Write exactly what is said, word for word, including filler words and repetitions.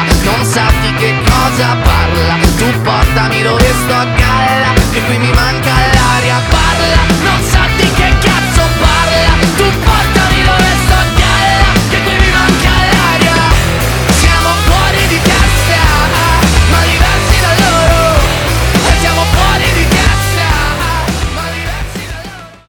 balla, non sa di che cosa parla. Tu portami dove sto a galla, che qui mi manca